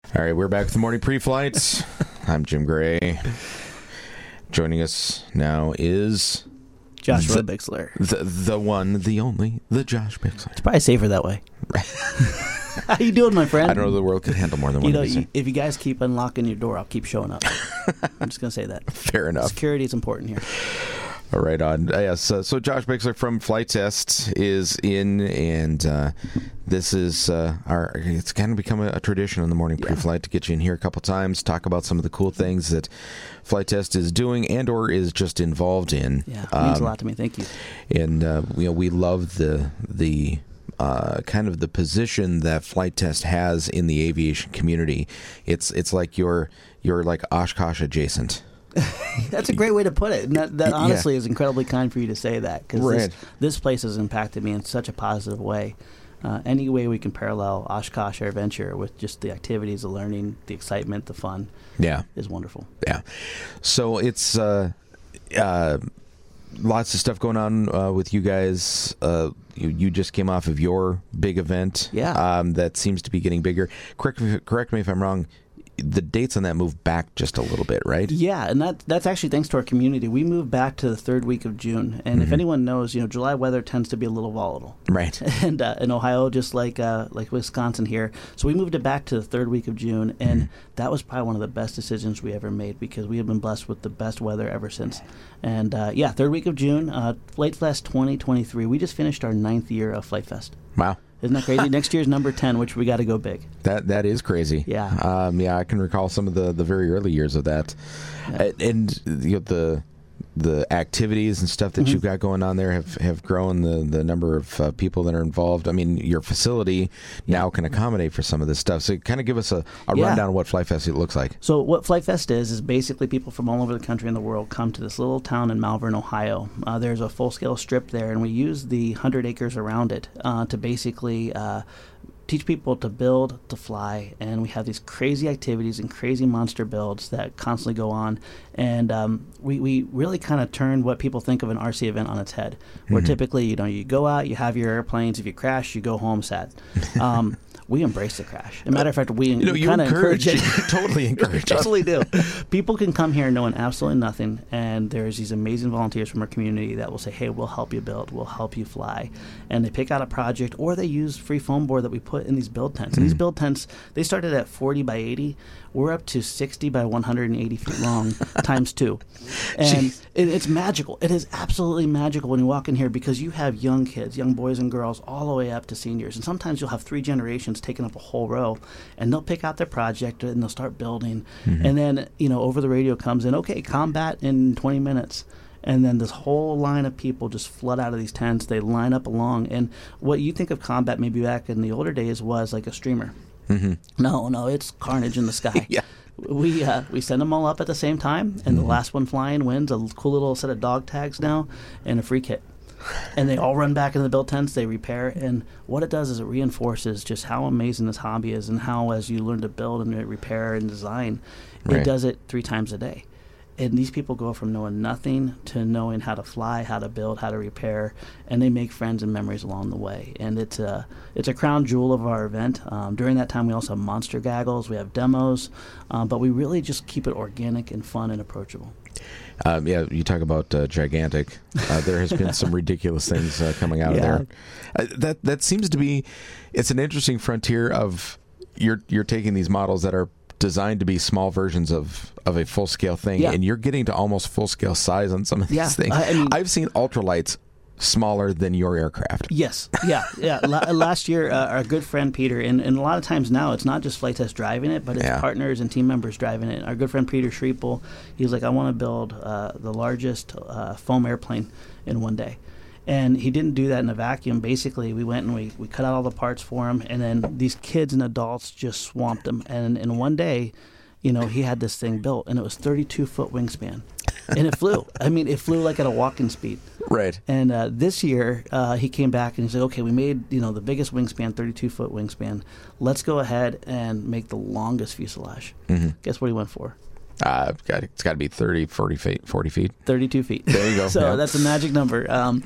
All right, we're back with the morning pre-flights. I'm Jim Gray. Joining us now is Joshua Bixler. The one, the only, the Josh Bixler. It's probably safer that way. How you doing, my friend? I don't know the world could handle more than one of these. If you guys keep unlocking your door, I'll keep showing up. I'm just going to say that. Fair enough. Security is important here. All right, on. Yes, so Josh Bixler from Flight Test is in, and this is it's kind of become a tradition on the morning pre-flight to get you in here a couple times, talk about some of the cool things that Flight Test is doing and or is just involved in. Yeah, it means a lot to me. Thank you. And we love the kind of the position that Flight Test has in the aviation community. It's like you're like Oshkosh adjacent. That's a great way to put it. And that honestly is incredibly kind for you to say that, because this place has impacted me in such a positive way. Any way we can parallel Oshkosh Air Venture with just the activities, the learning, the excitement, the fun, is wonderful. Yeah. So it's lots of stuff going on with you guys. You just came off of your big event. That seems to be getting bigger. Correct me if I'm wrong. The dates on that moved back just a little bit, right? Yeah, and that's actually thanks to our community. We moved back to the third week of June, and if anyone knows, July weather tends to be a little volatile, right? And in Ohio, just like Wisconsin here, so we moved it back to the third week of June, and that was probably one of the best decisions we ever made, because we have been blessed with the best weather ever since. And third week of June, Flight Fest 2023. We just finished our 9th year of Flight Fest. Wow. Isn't that crazy? Next year's number 10, which we got to go big. That is crazy. Yeah. I can recall some of the very early years of that. Yeah. And the activities and stuff that you've got going on there have grown the number of people that are involved. I mean, your facility now can accommodate for some of this stuff. So kind of give us a rundown of what Flight Fest looks like. So what Flight Fest is basically people from all over the country and the world come to this little town in Malvern, Ohio. There's a full-scale strip there, and we use the 100 acres around it to basically teach people to build, to fly, and we have these crazy activities and crazy monster builds that constantly go on. And we really kind of turn what people think of an RC event on its head, where typically, you go out, you have your airplanes, if you crash, you go home sad. We embrace the crash. As a matter of fact, we kind of encourage it. Totally encourage it. Totally do. People can come here knowing absolutely nothing, and there's these amazing volunteers from our community that will say, hey, we'll help you build, we'll help you fly. And they pick out a project, or they use free foam board that we put in these build tents. And these build tents, they started at 40 by 80. We're up to 60 by 180 feet long times 2. And it's magical. It is absolutely magical when you walk in here, because you have young kids, young boys and girls, all the way up to seniors. And sometimes you'll have 3 generations taking up a whole row, and they'll pick out their project and they'll start building. And then, over the radio comes in, okay, combat in 20 minutes. And then this whole line of people just flood out of these tents. They line up along. And what you think of combat maybe back in the older days was like a streamer. No, it's carnage in the sky. We send them all up at the same time, and the last one flying wins a cool little set of dog tags now and a free kit. And they all run back into the build tents, they repair, and what it does is it reinforces just how amazing this hobby is, and how as you learn to build and repair and design, it does it 3 times a day. And these people go from knowing nothing to knowing how to fly, how to build, how to repair, and they make friends and memories along the way. And it's a crown jewel of our event. During that time, we also have monster gaggles, we have demos, but we really just keep it organic and fun and approachable. You talk about gigantic. There has been some ridiculous things coming out of there. That seems to be, it's an interesting frontier of you're taking these models that are designed to be small versions of a full-scale thing, and you're getting to almost full-scale size on some of these things. I've seen ultralights smaller than your aircraft. Yes. Last year, our good friend Peter, and a lot of times now, it's not just Flight Test driving it, but it's partners and team members driving it. Our good friend Peter Schriepel, he's like, I want to build the largest foam airplane in one day. And he didn't do that in a vacuum. Basically, we went and we cut out all the parts for him, and then these kids and adults just swamped him. And in one day, he had this thing built, and it was 32-foot wingspan. And it flew. It flew like at a walking speed. Right. And this year, he came back and he said, okay, we made, the biggest wingspan, 32-foot wingspan. Let's go ahead and make the longest fuselage. Guess what he went for? It's got to be 30, 40 feet. 32 feet. There you go. So that's a magic number.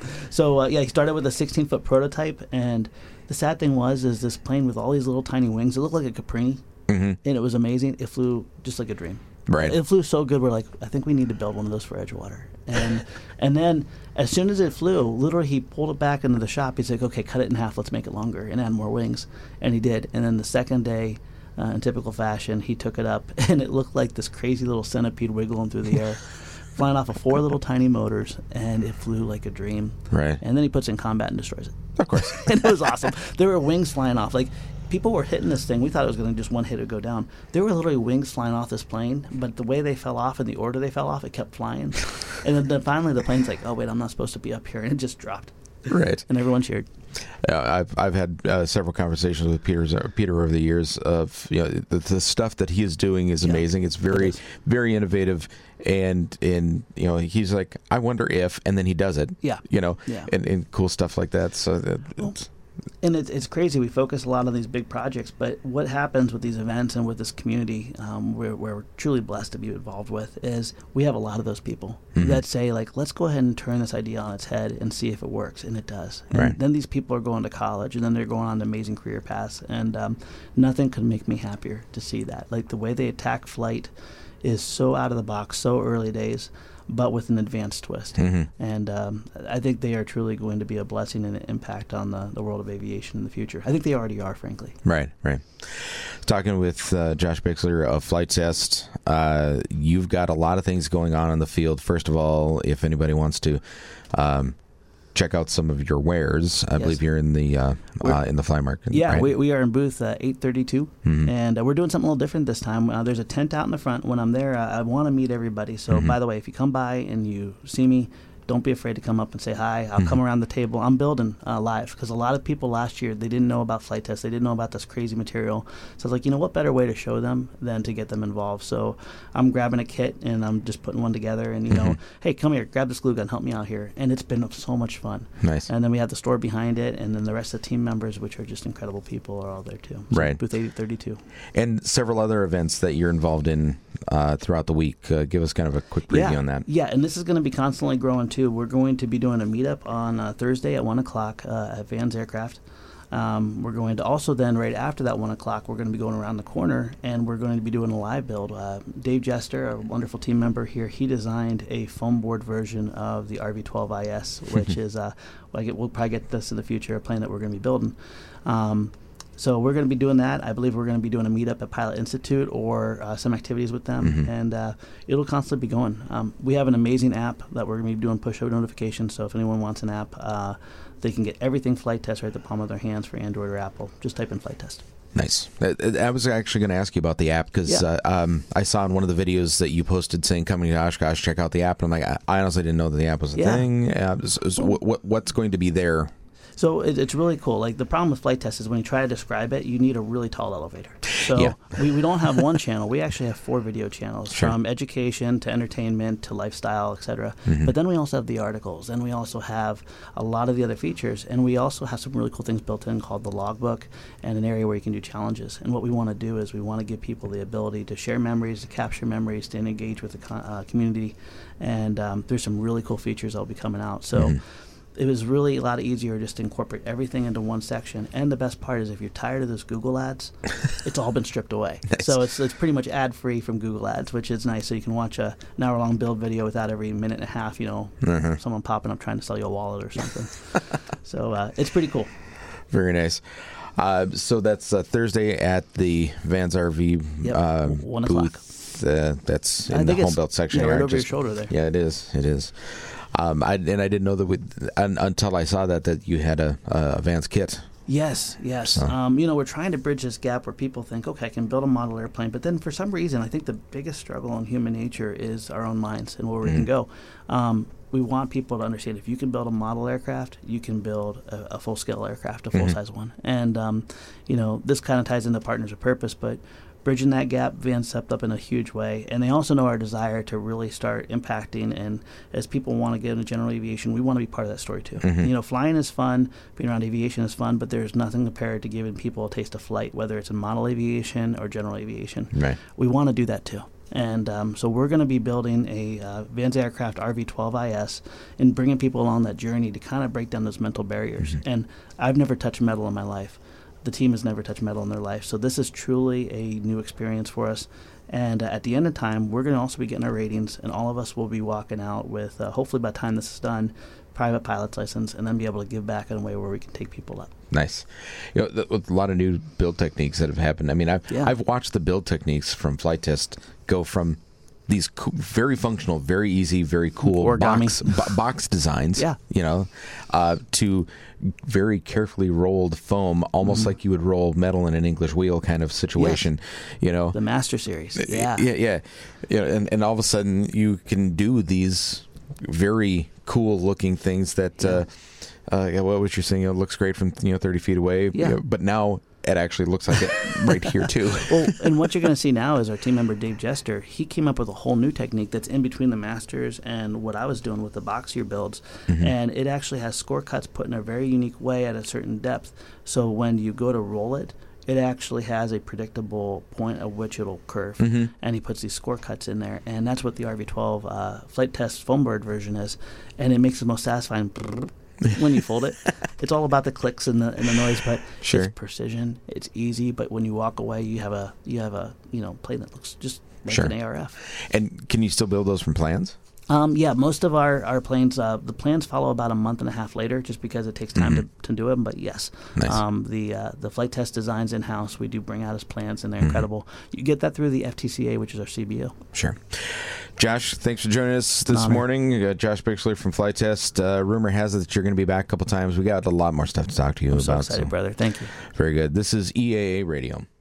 He started with a 16-foot prototype, and the sad thing is this plane with all these little tiny wings, it looked like a Caprini. and it was amazing. It flew just like a dream. Right. It flew so good. We're like, I think we need to build one of those for Edgewater. And then as soon as it flew, literally he pulled it back into the shop. He's like, okay, cut it in half. Let's make it longer and add more wings. And he did. And then the second day, in typical fashion, he took it up, and it looked like this crazy little centipede wiggling through the air, flying off of 4 little tiny motors, and it flew like a dream. Right. And then he puts it in combat and destroys it. Of course. And it was awesome. There were wings flying off. Like, people were hitting this thing. We thought it was going to just one hit or go down. There were literally wings flying off this plane, but the way they fell off and the order they fell off, it kept flying. And then finally the plane's like, oh, wait, I'm not supposed to be up here. And it just dropped. Right. And everyone cheered. I've had several conversations with Peter over the years of, you know, the stuff that he is doing is amazing. It's very innovative, and you know, he's like, I wonder if, and then he does it. Yeah. You know, and cool stuff like that. So and it's crazy. We focus a lot on these big projects, but what happens with these events and with this community, where we're truly blessed to be involved with, is we have a lot of those people that say, like, let's go ahead and turn this idea on its head and see if it works, and it does. And then these people are going to college, and then they're going on amazing career paths, and nothing could make me happier to see that. Like, the way they attack flight is so out of the box, so early days, but with an advanced twist. And I think they are truly going to be a blessing and an impact on the world of aviation in the future. I think they already are, frankly. Right. Talking with Josh Bixler of Flight Test, you've got a lot of things going on in the field. First of all, if anybody wants to check out some of your wares, I believe you're in the Fly Market. Yeah, right? we are in booth 832, and we're doing something a little different this time. There's a tent out in the front. When I'm there, I want to meet everybody. So, by the way, if you come by and you see me, don't be afraid to come up and say hi. I'll come around the table. I'm building live, because a lot of people last year, they didn't know about Flight Test. They didn't know about this crazy material. So I was like, you know, what better way to show them than to get them involved? So I'm grabbing a kit, and I'm just putting one together, and, you know, hey, come here, grab this glue gun, help me out here. And it's been so much fun. Nice. And then we have the store behind it, and then the rest of the team members, which are just incredible people, are all there too. So right. Booth 832. And several other events that you're involved in throughout the week. Give us kind of a quick preview on that. Yeah, and this is going to be constantly growing too. We're going to be doing a meetup on Thursday at 1 o'clock at Vans Aircraft. We're going to also then, right after that 1 o'clock, we're going to be going around the corner, and we're going to be doing a live build. Dave Jester, a wonderful team member here, he designed a foam board version of the RV-12IS, which is, we'll probably get this in the future, a plane that we're going to be building. So we're going to be doing that. I believe we're going to be doing a meetup at Pilot Institute or some activities with them, and it'll constantly be going. We have an amazing app that we're going to be doing push notifications, so if anyone wants an app, they can get everything Flight Test right at the palm of their hands for Android or Apple. Just type in Flight Test. Nice. I was actually going to ask you about the app, because I saw in one of the videos that you posted saying, coming to Oshkosh, check out the app. And I'm like, I honestly didn't know that the app was a thing. What's going to be there? So it's really cool. Like, the problem with Flight Test is when you try to describe it, you need a really tall elevator. So we don't have one channel. We actually have 4 video channels, from education to entertainment to lifestyle, etc. But then we also have the articles, and we also have a lot of the other features, and we also have some really cool things built in called the logbook, and an area where you can do challenges. And what we want to do is we want to give people the ability to share memories, to capture memories, to engage with the community, and there's some really cool features that will be coming out. So it was really a lot easier just to incorporate everything into one section. And the best part is, if you're tired of those Google ads, it's all been stripped away. Nice. So it's pretty much ad-free from Google ads, which is nice. So you can watch an hour-long build video without every minute and a half, you know, someone popping up trying to sell you a wallet or something. So it's pretty cool. Very nice. So that's Thursday at the Vans RV 1 o'clock. booth. That's in the home built section. Yeah, right over your shoulder there. Yeah, it is. It is. I didn't know that until I saw that you had a Vans kit. Yes. So. You know, we're trying to bridge this gap where people think, okay, I can build a model airplane, but then for some reason, I think the biggest struggle in human nature is our own minds and where we can go. We want people to understand, if you can build a model aircraft, you can build a full-scale aircraft, a full-size one. And, you know, this kind of ties into Partners of Purpose, but bridging that gap, Vans stepped up in a huge way. And they also know our desire to really start impacting, and as people want to get into general aviation, we want to be part of that story too. You know, flying is fun, being around aviation is fun, but there's nothing compared to giving people a taste of flight, whether it's in model aviation or general aviation. Right. We want to do that too. And so we're going to be building a Vans Aircraft RV-12IS and bringing people along that journey to kind of break down those mental barriers. And I've never touched metal in my life, the team has never touched metal in their life. So this is truly a new experience for us. And at the end of time, we're going to also be getting our ratings, and all of us will be walking out with, hopefully by the time this is done, private pilot's license, and then be able to give back in a way where we can take people up. Nice. With a lot of new build techniques that have happened. I mean, I've watched the build techniques from Flight Test go from these very functional, very easy, very cool box designs, to very carefully rolled foam, almost like you would roll metal in an English wheel kind of situation. Yes. The Master Series. Yeah. And all of a sudden you can do these very cool looking things that what you're saying, it looks great from 30 feet away, but now it actually looks like it right here too. Well, and what you're going to see now is our team member Dave Jester. He came up with a whole new technique that's in between the Masters and what I was doing with the boxier builds, and it actually has score cuts put in a very unique way at a certain depth. So when you go to roll it, it actually has a predictable point at which it'll curve, and he puts these score cuts in there, and that's what the RV12 Flight Test foam bird version is, and it makes the most satisfying when you fold it. It's all about the clicks and the noise, but it's precision. It's easy, but when you walk away, you have a plane that looks just like an ARF. And can you still build those from plans? Most of our planes, the plans follow about a month and a half later, just because it takes time to do them. But yes, nice. The Flight Test designs in house, we do bring out as plans, and they're incredible. You get that through the FTCA, which is our CBO. Sure. Josh, thanks for joining us this morning. Josh Bixler from Flight Test. Rumor has it that you're going to be back a couple times. We got a lot more stuff to talk to you about. So excited, brother. Thank you. Very good. This is EAA Radio.